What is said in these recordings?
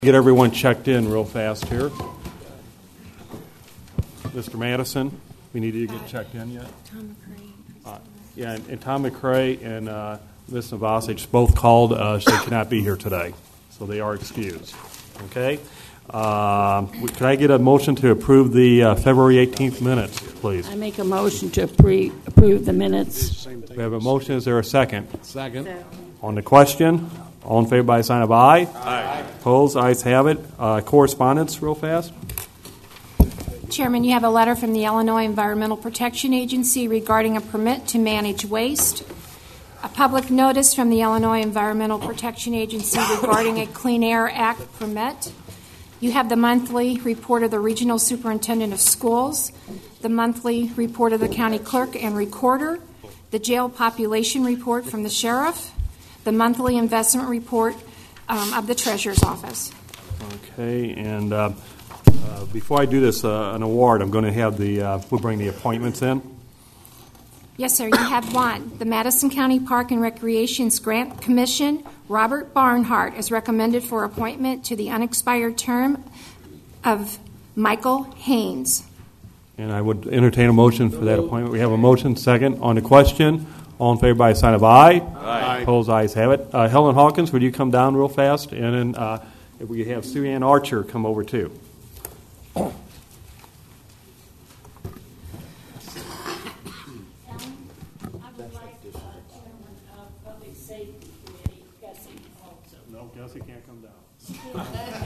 Get everyone checked in real fast here. Mr. Madison, we need you to get checked in yet? Tom McCray. Yeah, and Tom McCray and Ms. Novasic both called. They cannot be here today, so they are excused. Okay? Could I get a motion to approve the February 18th minutes, please? I make a motion to approve the minutes. We have a motion. Is there a second? Second. On the question, all in favor by a sign of aye. Aye. Opposed? Ayes have it. Correspondence, real fast. Chairman, you have a letter from the Illinois Environmental Protection Agency regarding a permit to manage waste, a public notice from the Illinois Environmental Protection Agency regarding a Clean Air Act permit. You have the monthly report of the Regional Superintendent of Schools, the monthly report of the County Clerk and Recorder, the jail population report from the Sheriff, the monthly investment report of the Treasurer's Office. Okay, and before I do this, an award, I'm going to have we'll bring the appointments in. Yes, sir. You have one. The Madison County Park and Recreation's Grant Commission, Robert Barnhart, is recommended for appointment to the unexpired term of Michael Haynes. And I would entertain a motion for that appointment. We have a motion, second. On the question, all in favor by a sign of aye. Aye. Opposed, ayes have it. Helen Hawkins, would you come down real fast? And then if we have Sue Ann Archer come over too. No, Gussie can't come down.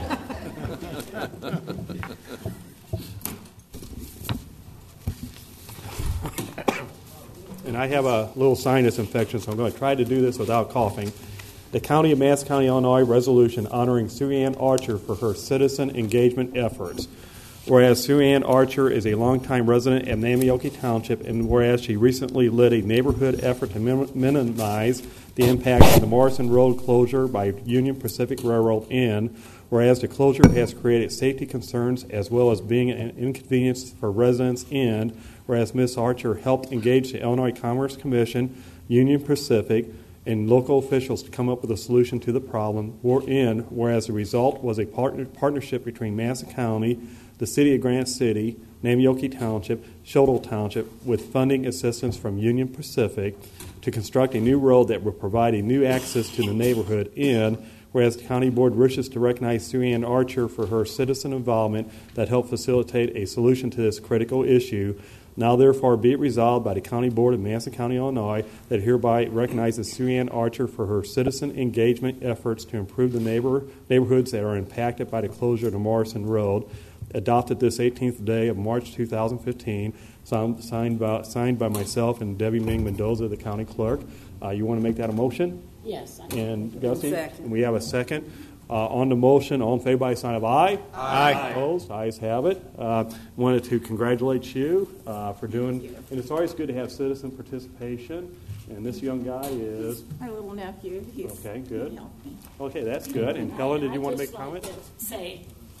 And I have a little sinus infection, so I'm going to try to do this without coughing. The County of Madison County, Illinois resolution honoring Sue Ann Archer for her citizen engagement efforts. Whereas Sue Ann Archer is a longtime resident of Namioki Township, and whereas she recently led a neighborhood effort to minimize the impact of the Morrison Road closure by Union Pacific Railroad, and whereas the closure has created safety concerns as well as being an inconvenience for residents, and whereas Ms. Archer helped engage the Illinois Commerce Commission, Union Pacific, and local officials to come up with a solution to the problem, whereas the result was a partnership between Madison County, the City of Grant City, Namioki Township, Shodel Township, with funding assistance from Union Pacific to construct a new road that will provide a new access to the neighborhood, and whereas the County Board wishes to recognize Sue Ann Archer for her citizen involvement that helped facilitate a solution to this critical issue, now therefore be it resolved by the County Board of Madison County, Illinois, that hereby recognizes Sue Ann Archer for her citizen engagement efforts to improve the neighborhoods that are impacted by the closure of the Morrison Road, adopted this 18th day of March 2015, signed by myself and Debbie Ming Mendoza, the county clerk. You want to make that a motion? Yes. And Gussie? Second. We have a second. On the motion, all in favor by a sign of aye. Aye. Opposed? Ayes have it. Wanted to congratulate you for doing, and it's always good to have citizen participation. And this young guy is, My little nephew. okay, good. Okay, that's good. And Helen, did you want to make a comment? Say,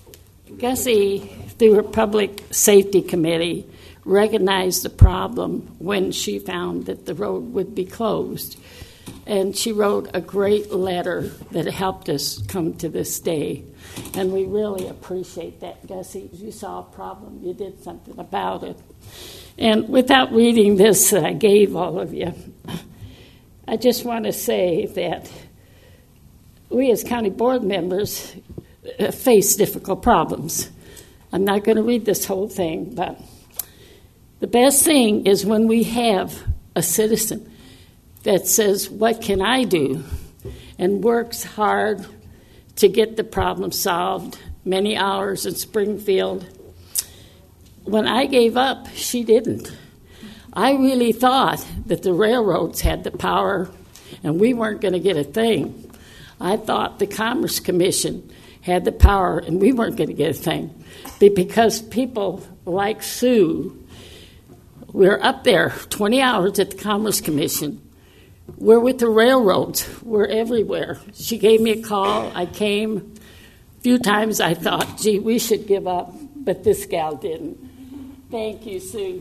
Gussie, through her public safety committee, recognized the problem when she found that the road would be closed. And she wrote a great letter that helped us come to this day. And we really appreciate that, Gussie. You saw a problem, you did something about it. And without reading this that I gave all of you, I just want to say that we as county board members face difficult problems. I'm not going to read this whole thing, but the best thing is when we have a citizen that says, what can I do? And works hard to get the problem solved, many hours in Springfield. When I gave up, she didn't. I really thought that the railroads had the power and we weren't going to get a thing. I thought the Commerce Commission had the power and we weren't going to get a thing. Because people like Sue, we're up there 20 hours at the Commerce Commission. We're with the railroads. We're everywhere. She gave me a call. I came. A few times I thought, gee, we should give up, but this gal didn't. Thank you, Sue.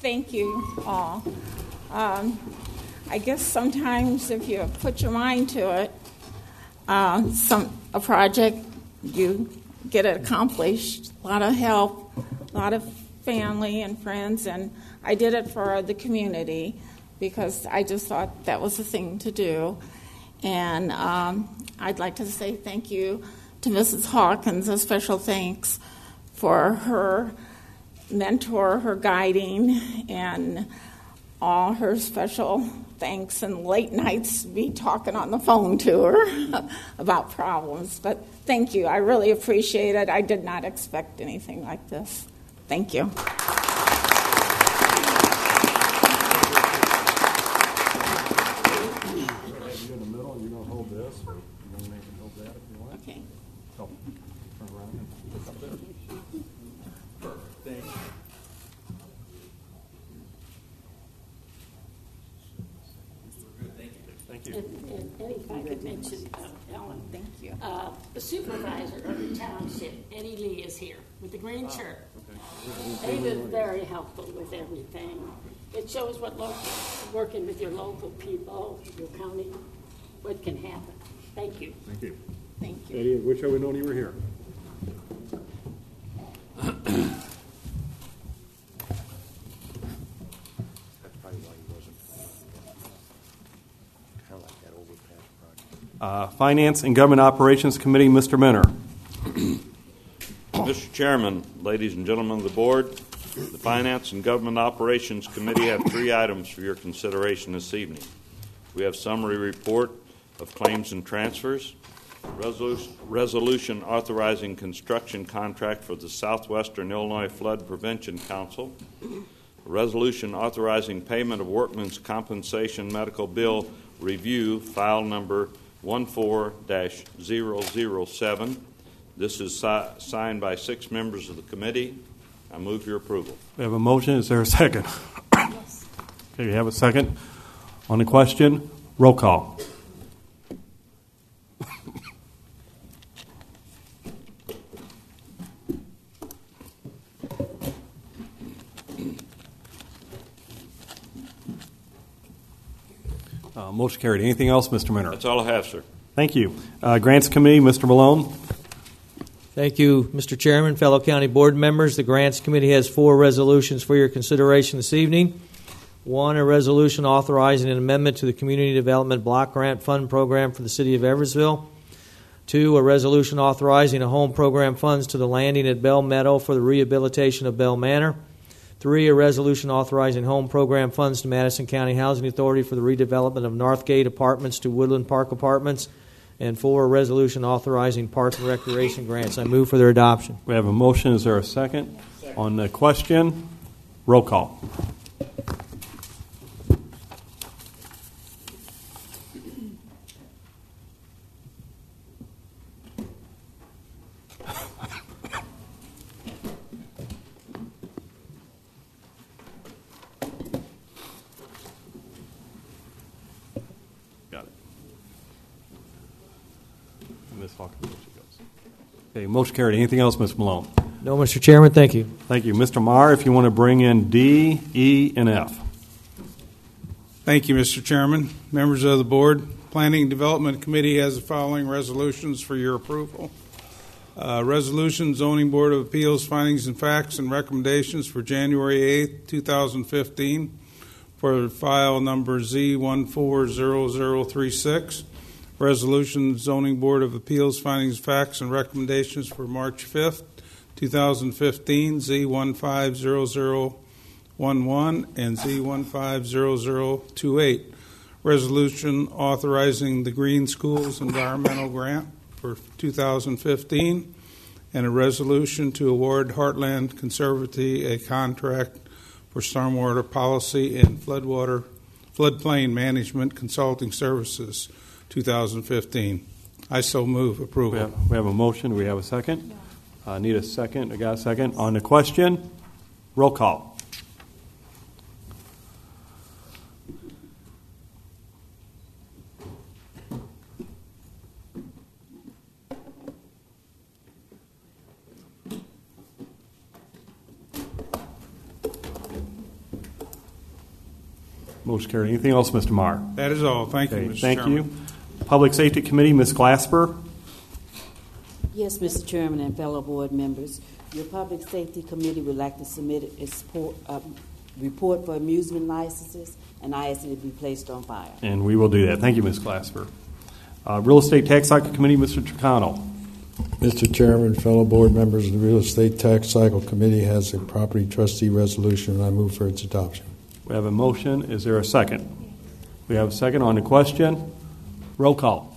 thank you all. I guess sometimes if you put your mind to it, a project, you get it accomplished. A lot of help, a lot of family and friends, and I did it for the community because I just thought that was the thing to do. And I'd like to say thank you to Mrs. Hawkins, a special thanks for her mentor, her guiding, and all her special thanks and late nights be talking on the phone to her about problems. But thank you. I really appreciate it. I did not expect anything like this. Thank you. Okay. So, turn around and look up there. Perfect. Thank you. Thank you. And Eddie, if I could mention, Ellen, Thank you. the supervisor of the township, Eddie Lee, is here with the green shirt. They've been very helpful with everything. It shows what working with your local people, your county, what can happen. Thank you. Thank you. Thank you. Eddie, I wish I would known you were here. That's probably why he wasn't kind of like that overpass project. Finance and Government Operations Committee, Mr. Minner. Mr. Chairman, ladies and gentlemen of the board, the Finance and Government Operations Committee have 3 items for your consideration this evening. We have summary report of claims and transfers, resolution authorizing construction contract for the Southwestern Illinois Flood Prevention Council, resolution authorizing payment of workmen's compensation medical bill review, file number 14-007. This is signed by 6 members of the committee. I move your approval. We have a motion. Is there a second? Yes. Okay, we have a second. On the question, roll call. Motion carried. Anything else, Mr. Minner? That's all I have, sir. Thank you. Grants Committee, Mr. Malone. Thank you, Mr. Chairman, fellow county board members. The Grants Committee has 4 resolutions for your consideration this evening. 1, a resolution authorizing an amendment to the Community Development Block Grant Fund Program for the City of Eversville. 2, a resolution authorizing a home program funds to the landing at Bell Meadow for the rehabilitation of Bell Manor. 3, a resolution authorizing home program funds to Madison County Housing Authority for the redevelopment of Northgate Apartments to Woodland Park Apartments. And 4, a resolution authorizing park and recreation grants. I move for their adoption. We have a motion. Is there a second? On the question, roll call. Got it. Ms. Hawkins, there she goes. Okay, motion carried. Anything else, Ms. Malone? No, Mr. Chairman, thank you. Thank you. Mr. Meyer, if you want to bring in D, E, and F. Thank you, Mr. Chairman. Members of the board, Planning and Development Committee has the following resolutions for your approval. Resolution, Zoning Board of Appeals, findings and facts and recommendations for January 8th, 2015 for file number Z140036. Resolution, Zoning Board of Appeals, findings, facts, and recommendations for March 5th, 2015, Z150011 and Z150028. Resolution authorizing the Green Schools Environmental Grant for 2015, and a resolution to award Heartland Conservancy a contract for stormwater policy and floodplain management consulting services 2015. I so move approval. We have a motion. Do we have a second? Need a second. I got a second. On the question, roll call. Motion carried. Anything else, Mr. Meyer? That is all. Thank you, Okay, Mr. thank Chairman. you. Public Safety Committee, Ms. Glasper. Yes, Mr. Chairman and fellow board members, your Public Safety Committee would like to submit its report for amusement licenses, and I ask that it be placed on file. And we will do that. Thank you, Ms. Glasper. Real Estate Tax Cycle Committee, Mr. Tricano. Mr. Chairman, fellow board members, the Real Estate Tax Cycle Committee has a property trustee resolution, and I move for its adoption. We have a motion. Is there a second? We have a second on the question. Roll call.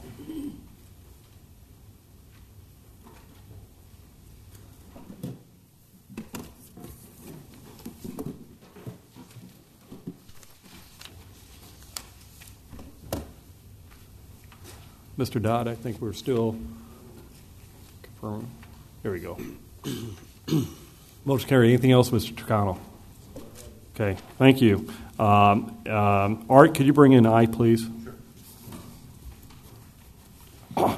Mr. Dodd, I think we're still confirming. There we go. Motion carried. Anything else, Mr. Tricano? Okay, thank you. Art, could you bring in I, please? Sure.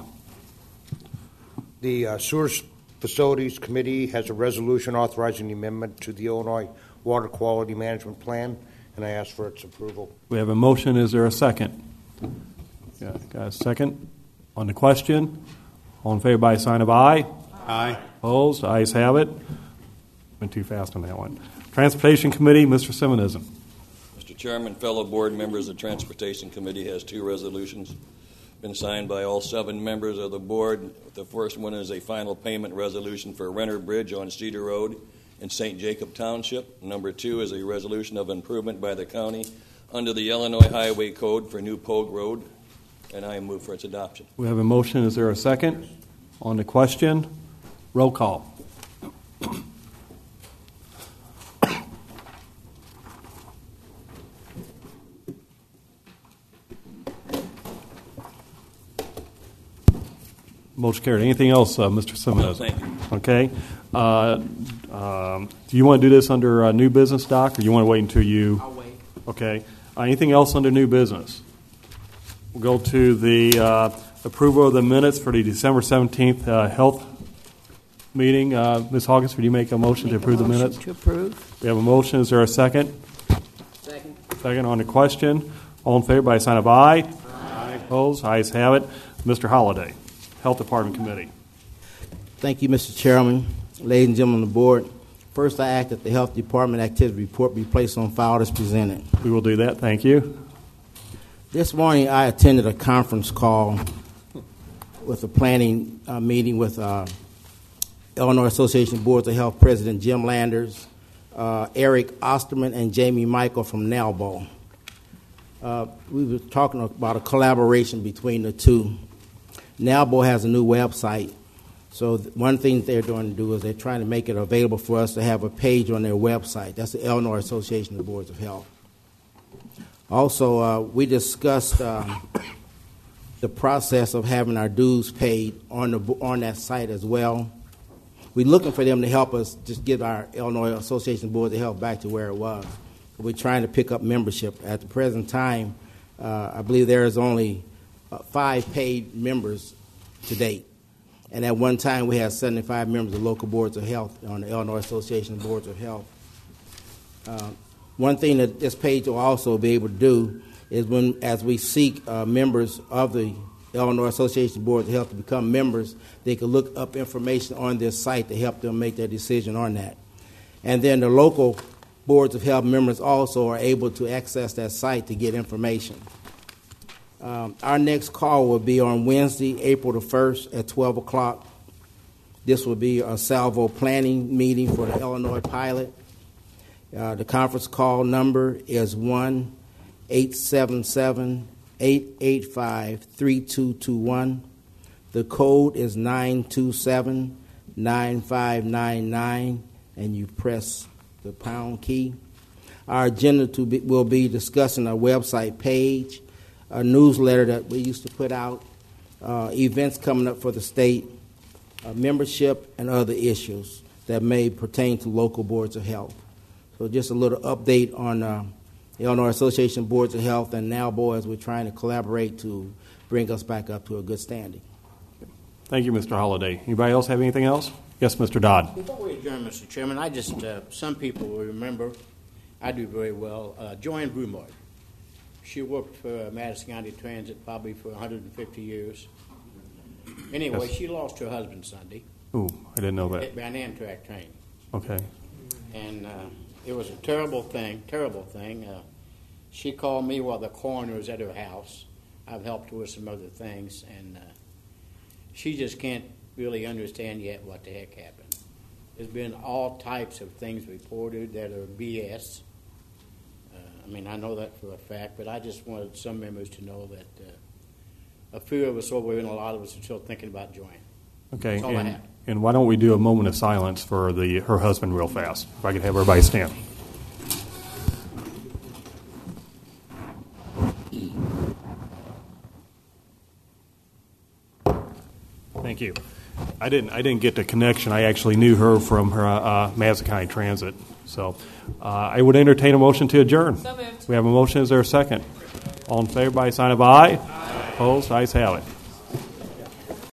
The Sewer Facilities Committee has a resolution authorizing the amendment to the Illinois Water Quality Management Plan, and I ask for its approval. We have a motion. Is there a second? Yeah, got a second on the question? All in favor by a sign of aye. Aye. Opposed? Ayes have it. Went too fast on that one. Transportation Committee, Mr. Simonism. Mr. Chairman, fellow board members, the Transportation Committee has two resolutions been signed by all 7 members of the board. The first one is a final payment resolution for Renner Bridge on Cedar Road in St. Jacob Township. Number 2 is a resolution of improvement by the county under the Illinois Highway Code for New Pogue Road, and I move for its adoption. We have a motion. Is there a second on the question? Roll call. Motion carried. Anything else, Mr. Simmons? Thank you. Okay. Do you want to do this under new business, Doc, or you want to wait until you? I'll wait. Okay. Anything else under new business? We'll go to the approval of the minutes for the December 17th health meeting. Ms. Hawkins, would you make a motion to approve the minutes? To approve. We have a motion. Is there a second? Second. Second on the question. All in favor by a sign of aye. Aye. Opposed? Ayes have it. Mr. Holliday, Health Department Committee. Thank you, Mr. Chairman. Ladies and gentlemen of the board, first I ask that the Health Department activity report be placed on file as presented. We will do that. Thank you. This morning I attended a conference call with a planning meeting with Illinois Association of Boards of Health President Jim Landers, Eric Osterman, and Jamie Michael from NALBO. We were talking about a collaboration between the two. NALBO has a new website, so one thing they're going to do is they're trying to make it available for us to have a page on their website. That's the Illinois Association of Boards of Health. Also, we discussed the process of having our dues paid on that site as well. We're looking for them to help us just get our Illinois Association of Boards of Health back to where it was. We're trying to pick up membership. At the present time, I believe there is only 5 paid members to date. And at one time, we had 75 members of local boards of health on the Illinois Association of Boards of Health. One thing that this page will also be able to do is as we seek members of the Illinois Association of Boards of Health to become members, they can look up information on this site to help them make their decision on that. And then the local boards of health members also are able to access that site to get information. Our next call will be on Wednesday, April the 1st at 12 o'clock. This will be a salvo planning meeting for the Illinois pilot. The conference call number is 1-877-885-3221. The code is 927-9599, and you press the pound key. Our agenda will be discussing our website page, a newsletter that we used to put out, events coming up for the state, membership, and other issues that may pertain to local boards of health. So just a little update on the Illinois Association of Boards of Health and NALBO as we're trying to collaborate to bring us back up to a good standing. Thank you, Mr. Holliday. Anybody else have anything else? Yes, Mr. Dodd. Before we adjourn, Mr. Chairman, some people will remember, I do very well, Joanne Brumard. She worked for Madison County Transit probably for 150 years. Anyway, Yes. she lost her husband Sunday. Ooh, I didn't know that. Hit by an Amtrak train. Okay. And it was a terrible thing. She called me while the coroner was at her house. I've helped her with some other things, and she just can't really understand yet what the heck happened. There's been all types of things reported that are BS. I know that for a fact, but I just wanted some members to know that a few of us over here and a lot of us are still thinking about joining. Okay. That's all I have. And why don't we do a moment of silence for her husband real fast? If I could have everybody stand. Thank you. I didn't get the connection. I actually knew her from her Madison County Transit. So I would entertain a motion to adjourn. So moved. We have a motion. Is there a second? All in favor by sign of aye. Opposed? Ayes have it.